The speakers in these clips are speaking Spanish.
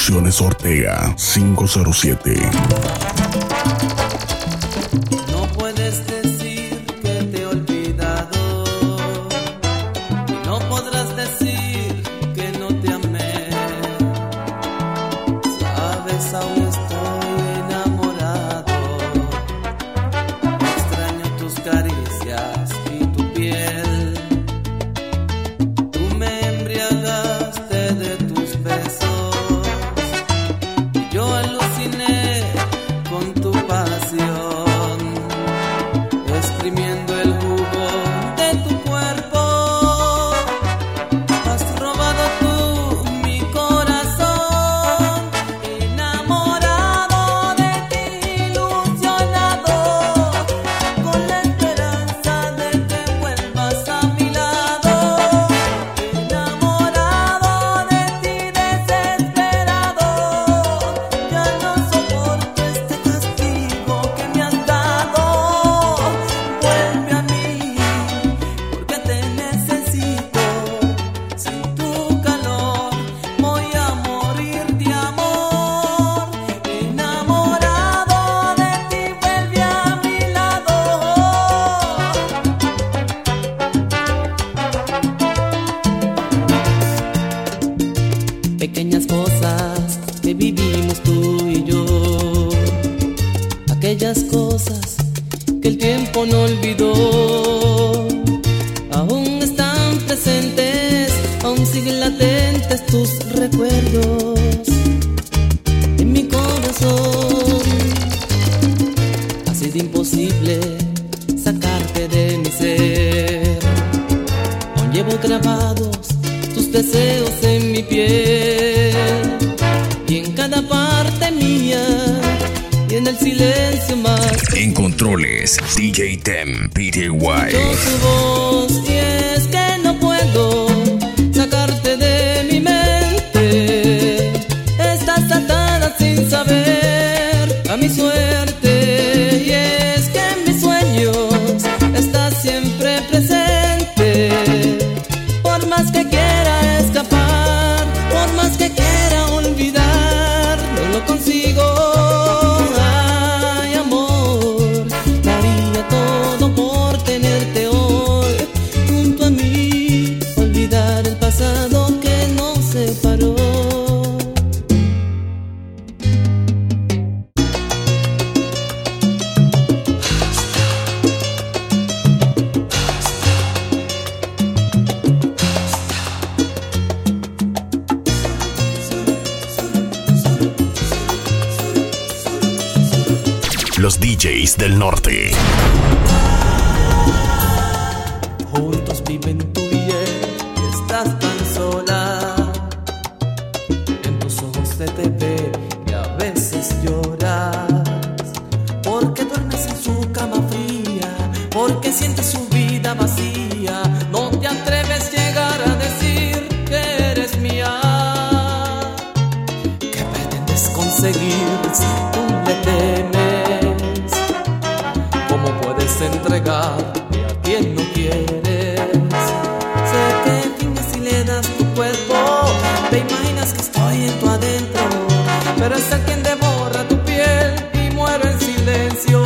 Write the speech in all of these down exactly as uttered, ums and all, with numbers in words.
Producciones Ortega cinco cero siete. No puedes decir que te he olvidado, no podrás decir que no te amé. Sabes, aún estoy enamorado, extraño tus caricias y tu piel. Tú me embriagaste de tus besos y yo aluciné con tu pasión, exprimiendo el jugo de tu cuerpo. Has robado tú mi corazón, enamorado de ti, ilusionado, con la esperanza de que vuelvas a mi lado. Enamorado de ti, desesperado, ya no soporto este castigo que me has dado. Vuelve a mí, porque te necesito. Sin tu calor voy a morir de amor. Enamorado de ti, vuelve a mi lado. Pequeñas cosas que vivimos tú y yo, aquellas cosas que el tiempo no olvidó, aún están presentes, aún siguen latentes tus recuerdos en mi corazón. Ha sido imposible sacarte de mi ser, aún llevo grabados tus deseos en mi piel y en cada parte mía y en el silencio más. En controles, D J Tem P T Y. Escucho tu voz y es que no puedo sacarte de mi mente. Estás atada sin saber a mi suerte y es que en mis sueños estás siempre presente. Por más que quiera escapar, por más que quiera olvidar, no lo consigo. Ay, amor, daría todo por tenerte hoy junto a mí, olvidar el pasado que nos separó. Los D Js del norte. Juntos viven tu piel y estás tan sola. En tus ojos se te ve y a veces lloras, porque duermes en su cama fría, porque sientes su vida vacía. No te atreves a llegar a decir que eres mía. ¿Qué pretendes conseguir si tú le temes? ¿Cómo puedes entregarte a quien no quieres? Sé que finges y le das tu cuerpo, te imaginas que estoy en tu adentro, pero es el quien devora tu piel y muere en silencio.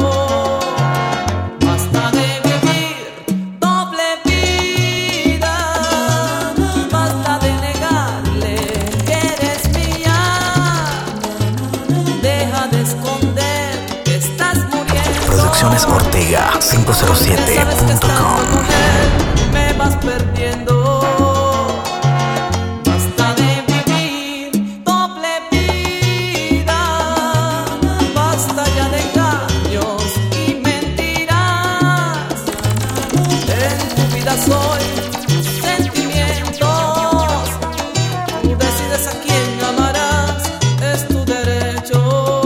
Basta de vivir doble vida, basta de negarle que eres mía. Deja de esconder que estás muriendo. Producciones Ortega cinco cero siete punto com. Me vas perdiendo. Basta de vivir doble vida, basta ya de engaños y mentiras. En tu vida soy tus sentimientos. Tú decides a quién amarás, es tu derecho.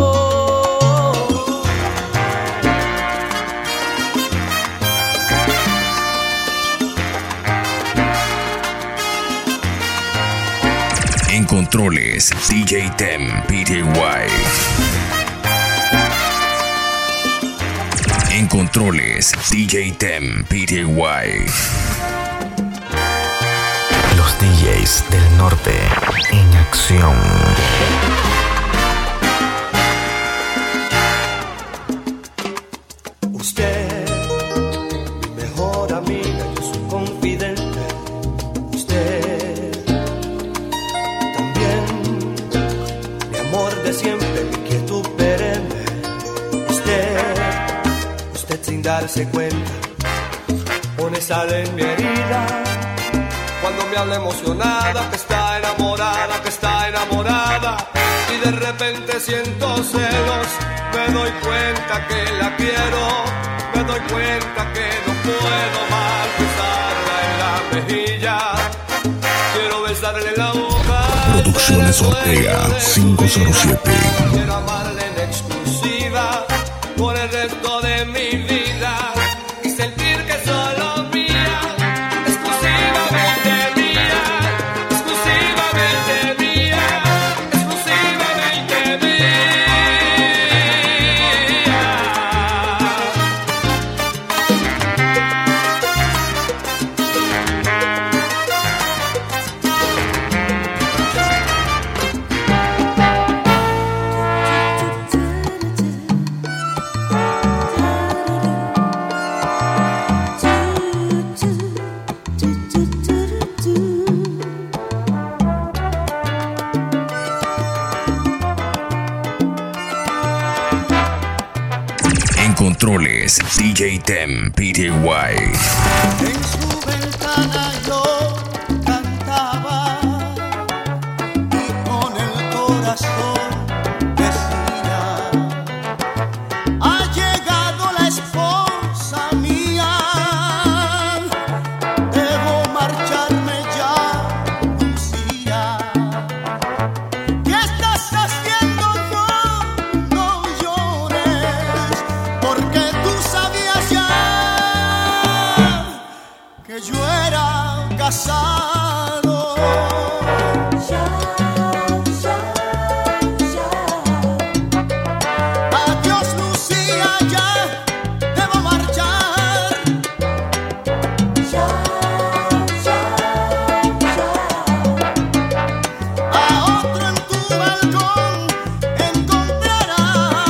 En controles, D J Tem P T Y. En controles, D J Tem P T Y. Los D Js Js del Norte en acción. Usted, mi mejor amiga, yo soy confidente. Usted, también, mi amor de siempre, mi quietud perenne. Usted, usted sin darse cuenta, pone sal en mi herida. Cuando me habla emocionada, que está enamorada, que está enamorada. Y de repente siento celos, me doy cuenta que la quiero. Me doy cuenta que no puedo mal besarla en la mejilla. Quiero besarle en la boca. Producciones Ortega cinco cero siete. Quiero amarle en exclusiva por el resto de mi vida. Y sentir que solo mía, exclusivamente mía, exclusivamente mía, exclusivamente mía. En controles, D J Tem P T Y. En su ventana yo cantaba y con el corazón decía: ha llegado la esposa mía, debo marcharme ya, Lucía. ¿Qué estás haciendo? No, no llores, porque tú sabías ya que yo era casado. Adiós, Lucía, ya debo marchar. A otro en tu balcón encontrarás.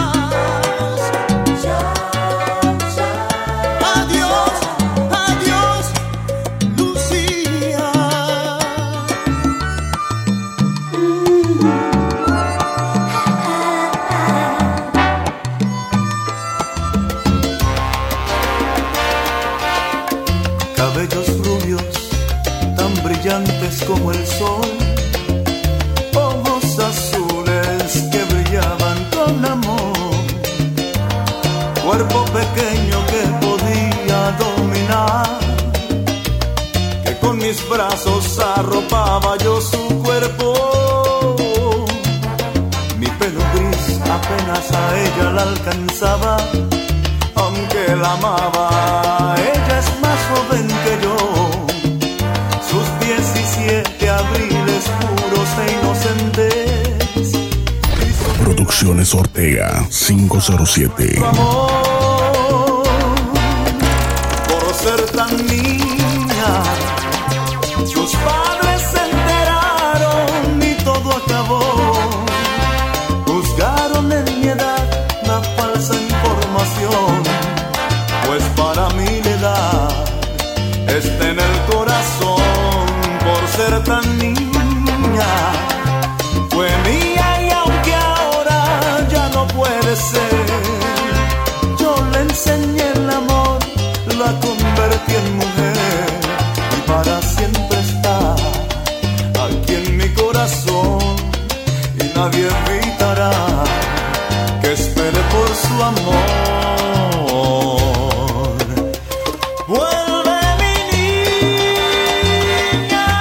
Adiós, adiós, Lucía. Cabellos rubios, tan brillantes como el sol, ojos azules que brillaban con amor, cuerpo pequeño que podía dominar, que con mis brazos arropaba yo su cuerpo. Mi pelo gris apenas a ella la alcanzaba, aunque la amaba. Ella es más joven que yo, sus diecisiete abriles puros e inocentes. Producciones Ortega cinco cero siete. Su amor, por ser tan niña, sus padres se enteraron y todo acabó. Juzgaron en mi edad la falsa información, pues para mí la edad está en el corazón. Por ser tan niña, fue mía y aunque ahora ya no puede ser, yo le enseñé el amor, la convertí en mujer y para siempre está aquí en mi corazón. Y nadie evitará que espere por su amor. Vuelve mi niña.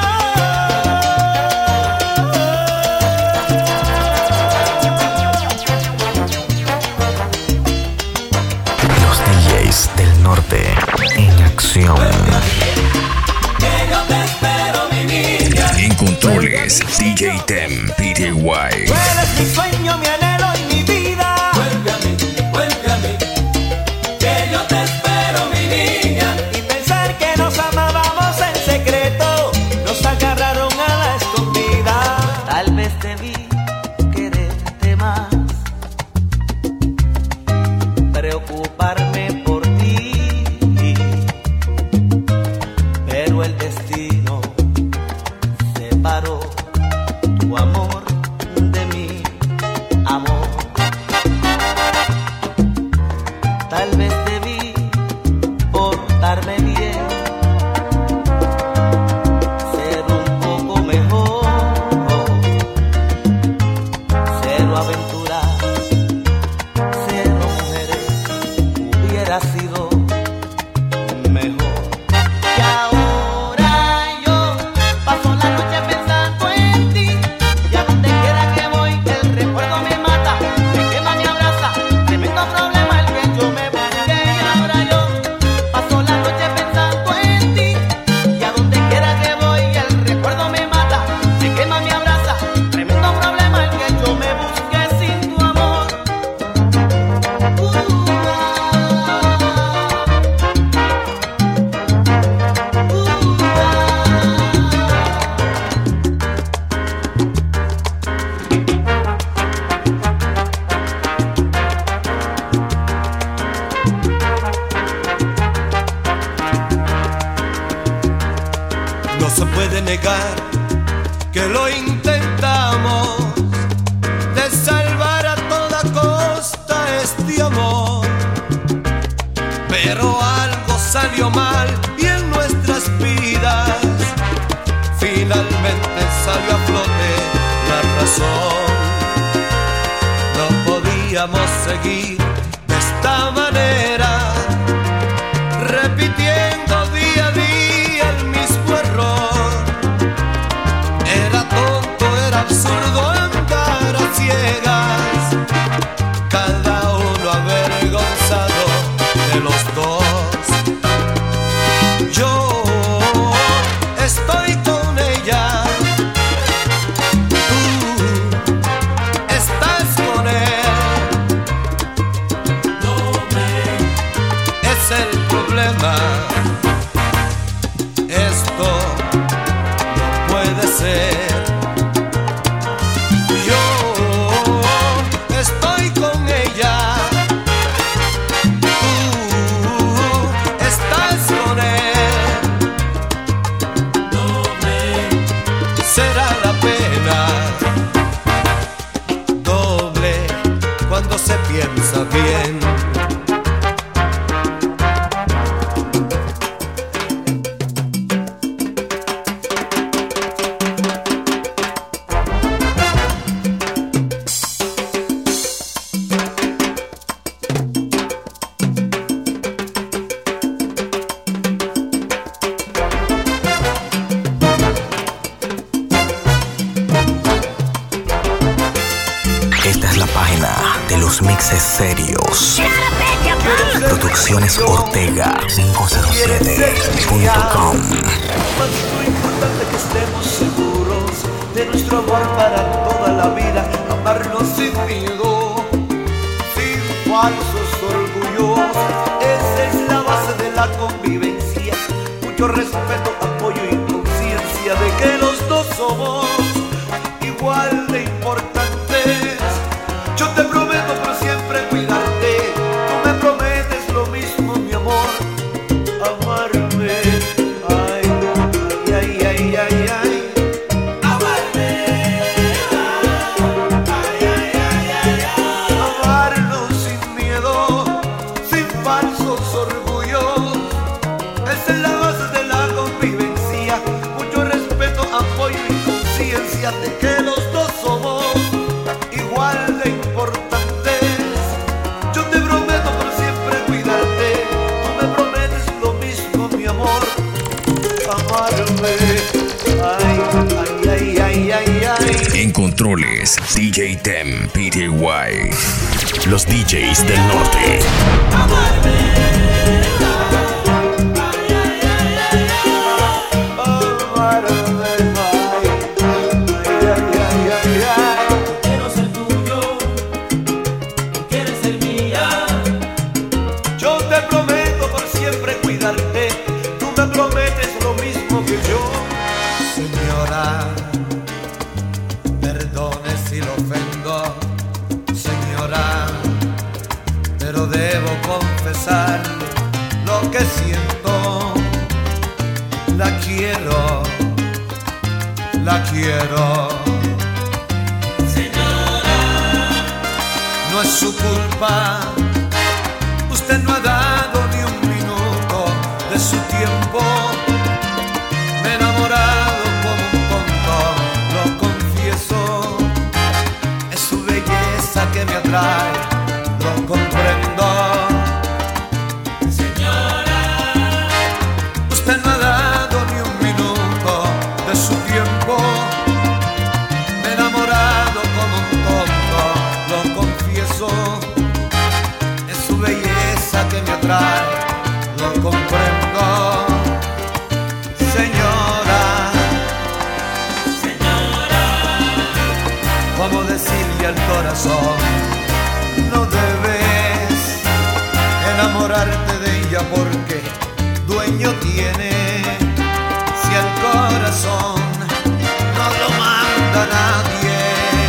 Los D Js del Norte en acción. Que yo te espero, mi niña. En controles, D J Tem P T Y. Tú eres mi sueño, mi anhelo y mi vida. Vuelve a mí, vuelve a mí. Que yo te espero, mi niña. Y pensar que nos amábamos en secreto, nos agarraron a la pero el destino separó tu amor de mi amor. Tal vez debí portarme bien, ser un poco mejor, cero aventuras, cero mujeres, hubiera sido mejor. Y ahora yo paso la noche pensando en ti, y a donde quiera que voy el recuerdo me mata, me quema, me abraza, tremendo problema el que yo me busqué. Y ahora yo paso la noche pensando en ti, y a donde quiera que voy el recuerdo me mata, me quema, me abraza, tremendo problema el que yo me busqué sin tu amor. Uh, ah. No se puede negar que lo intentamos, de salvar a toda costa este amor, pero algo salió mal y en nuestras vidas finalmente salió a flote la razón. No podíamos seguir de esta manera, repitiendo día a día el mismo error. Era tonto, era absurdo andar a ciegas, cada uno avergonzado de los dos. Yo estoy con ella, tú estás con él. No me es el problema. Esto no puede ser. Yo estoy con ella, tú estás con él. No me será la pena doble cuando se piensa bien. Esta es la página de los mixes serios. Producciones Ortega cinco cero siete punto com. Más lo importante que estemos seguros de nuestro amor para toda la vida, amarnos sin miedo, sin falsos orgullos. Esa es la base de la convivencia, mucho respeto, apoyo y conciencia de que los dos somos igual de importantes. Yo te prometo por siempre cuidarte, tú me prometes lo mismo, mi amor, amarme. Ay, ay, ay, ay, ay, amarme. Ay, ay, ay, ay, ay, amarnos sin miedo, sin falsos orgullos. Esa es la base de la convivencia, mucho respeto, apoyo y conciencia de que los dos somos igual de importantes. Yo te prometo por siempre cuidarte, tú me prometes lo mismo, mi amor, amarme. Ay, ay, ay, ay, ay, ay. En controles, D J Tem P T Y. Los D Js del norte. Amarme. La quiero, la quiero. Señora, no es su culpa. Usted no ha dado ni un minuto de su tiempo. Me he enamorado como un tonto, lo confieso. Es su belleza que me atrae, lo comprendo. señora, Usted no ha dado ni un minuto de su tiempo. Me he enamorado como un tonto, lo confieso. Es su belleza que me atrae, lo comprendo. Señora, señora, ¿cómo decirle al corazón? No debes enamorarte de ella porque dueño tiene. Si el corazón no lo manda nadie.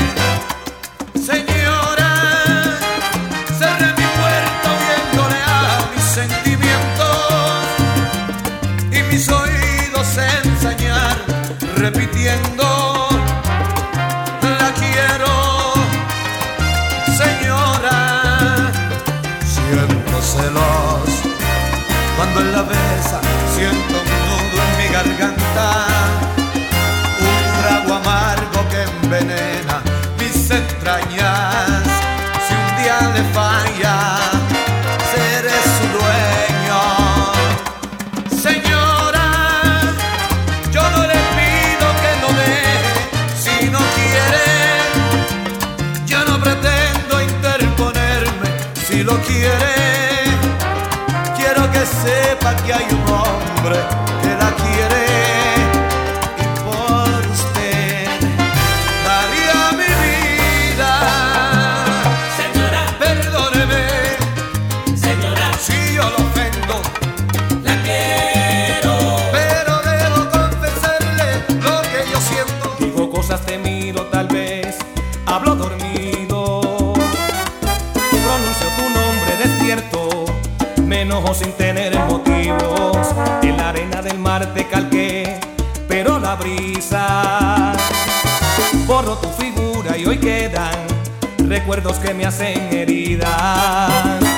Señora, cerré mi puerta oyéndole a mis sentimientos y mis oídos ensañar repitiendo. La quiero, señora. Siento celos cuando él la besa, siento un nudo en mi garganta, un trago amargo que envenena mis entrañas. Si un día le falla, seré su dueño. Señora, yo no le pido que lo deje si no quiere. Yo no pretendo interponerme si lo quiere. Quiero que sepa que hay un hombre que la quiere y por usted daría mi vida. señora, Perdóneme señora, si yo lo ofendo, la quiero. pero debo confesarle lo que yo siento. Digo cosas, te miro, tal vez hablo dormido. Pronuncio tu nombre despierto, me enojo sin tener motivos. En la arena del mar te calqué, pero la brisa borró tu figura y hoy quedan recuerdos que me hacen heridas.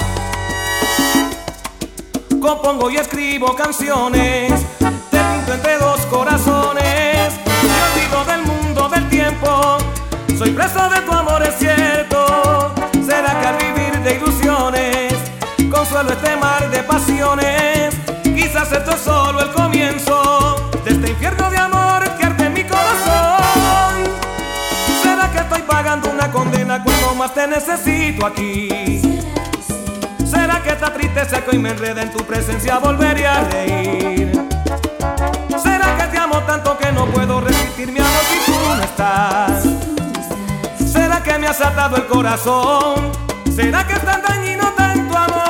Compongo y escribo canciones, te pinto entre dos corazones. Me olvido del mundo del tiempo, soy preso de tu amor, es cierto. ¿Será que al vivir de ilusiones consuelo este mar de pasiones? Quizás esto es solo el comienzo de este infierno de amor que arde en mi corazón. ¿Será que estoy pagando una condena cuando más te necesito aquí? ¿Será que esta tristeza que hoy me enreda en tu presencia volveré a reír? ¿Será que te amo tanto que no puedo resistir mi amor si tú no estás? ¿Será que me has atado el corazón? ¿Será que es tan dañino tanto amor?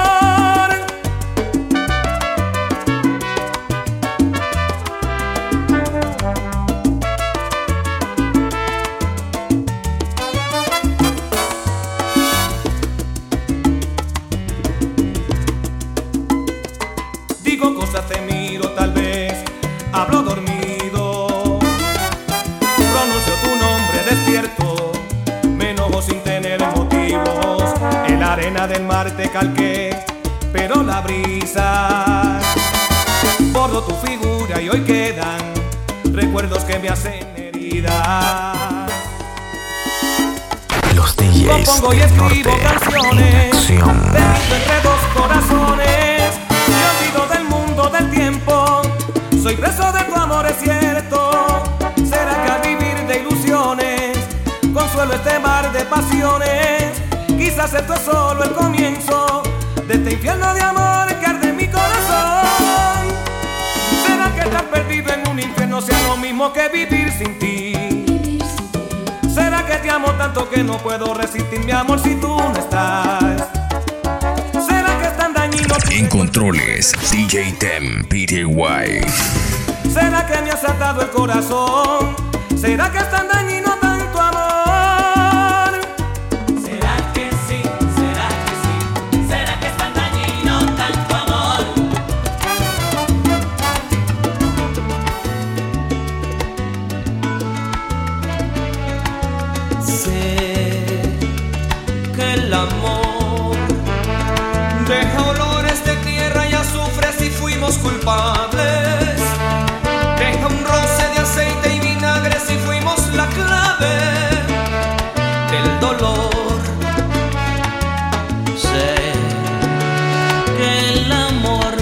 Digo cosas, te miro, tal vez hablo dormido. Pronuncio tu nombre despierto, me enojo sin tener motivos. En la arena del mar te calqué, pero la brisa borró tu figura y hoy quedan recuerdos que me hacen heridas. Los D Js Compongo y del escribo norte canciones, en acción. te pinto entre dos corazones. Me olvido del mundo del tiempo, soy preso de tu amor, es cierto. ¿Será que al vivir de ilusiones consuelo este mar de pasiones? Quizás esto es solo el comienzo de este infierno de amor que arde en mi corazón. ¿Será que estar perdido en un infierno sea lo mismo que vivir sin ti? ¿Será que te amo tanto que no puedo resistir mi amor si tú no estás? ¿Será que es tan dañino tu En controles, D J Tem P T Y. ¿Será que me has atado el corazón? ¿Será que es tan dañino tanto amor? ¿Será que sí? ¿Será que sí? ¿Será que es tan dañino tanto amor? amor. Deja olores de tierra y azufre si fuimos culpables. Deja un roce de aceite y vinagre si fuimos la clave del dolor. Sé que el amor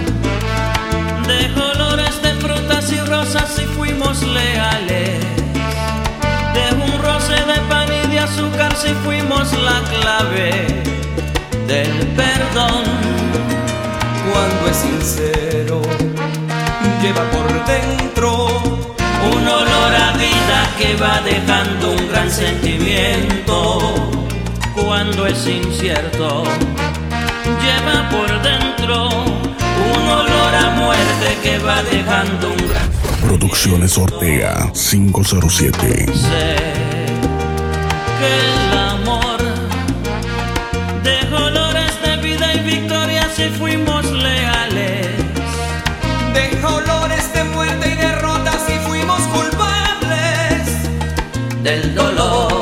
deja olores de frutas y rosas si fuimos leales. Deja un roce de pan y de azúcar si fuimos la clave del perdón. Cuando es sincero, lleva por dentro un olor a vida que va dejando un gran sentimiento. Cuando es incierto, lleva por dentro un olor a muerte que va dejando un gran sentimiento. Producciones Ortega cinco cero siete. Sé que el amor deja olores de vida y victoria si fuimos leales. deja olores de muerte y derrota si fuimos culpables del dolor.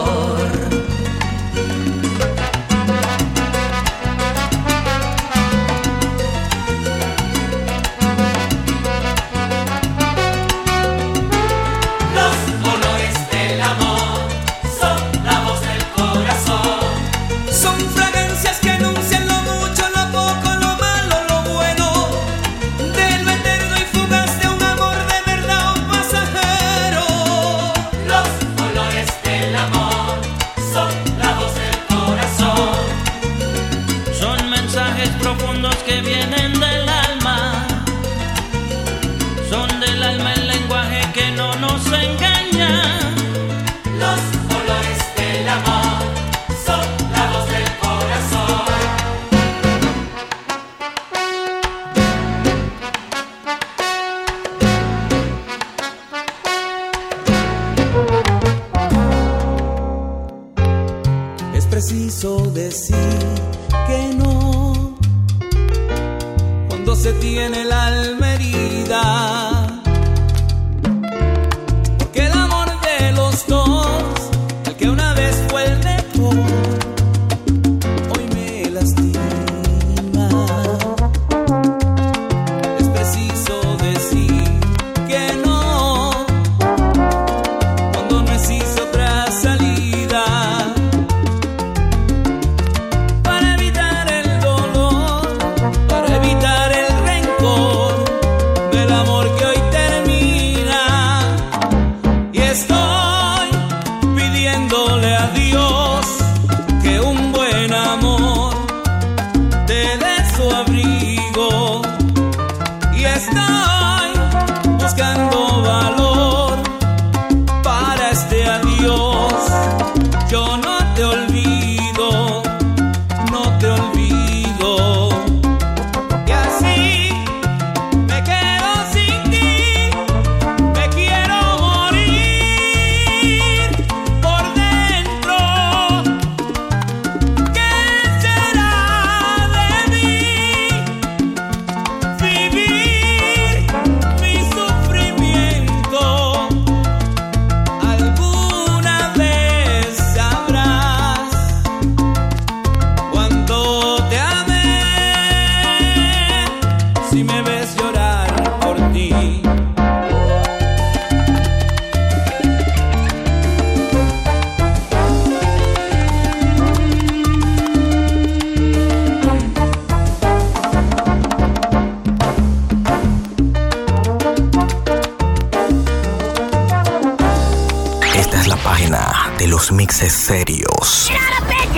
Que vienen del alma, son del alma el lenguaje que no nos engaña. Los olores del amor son la voz del corazón. Es preciso decir que no se tiene el alma herida, porque el amor de los dos, el que una vez fue el mejor, hoy me lastima. Es preciso decir que no, cuando no existe otra salida, para evitar el dolor, para evitar el del amor que hoy termina. Y estoy pidiéndole a Dios que un buen amor te dé su abrigo. Y estoy buscando valor para este adiós. Yo no te olvido, no te olvido. Y así me quedo sin ti, me quiero morir por dentro. ¿Qué será de mí? Vivir mi sufrimiento. Alguna vez sabrás cuánto te amé, si me ves llorar por ti. Esta es la página de los mixes serios.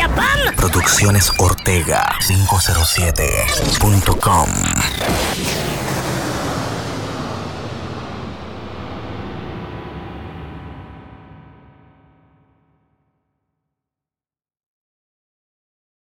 Producciones Ortega cinco cero siete punto com.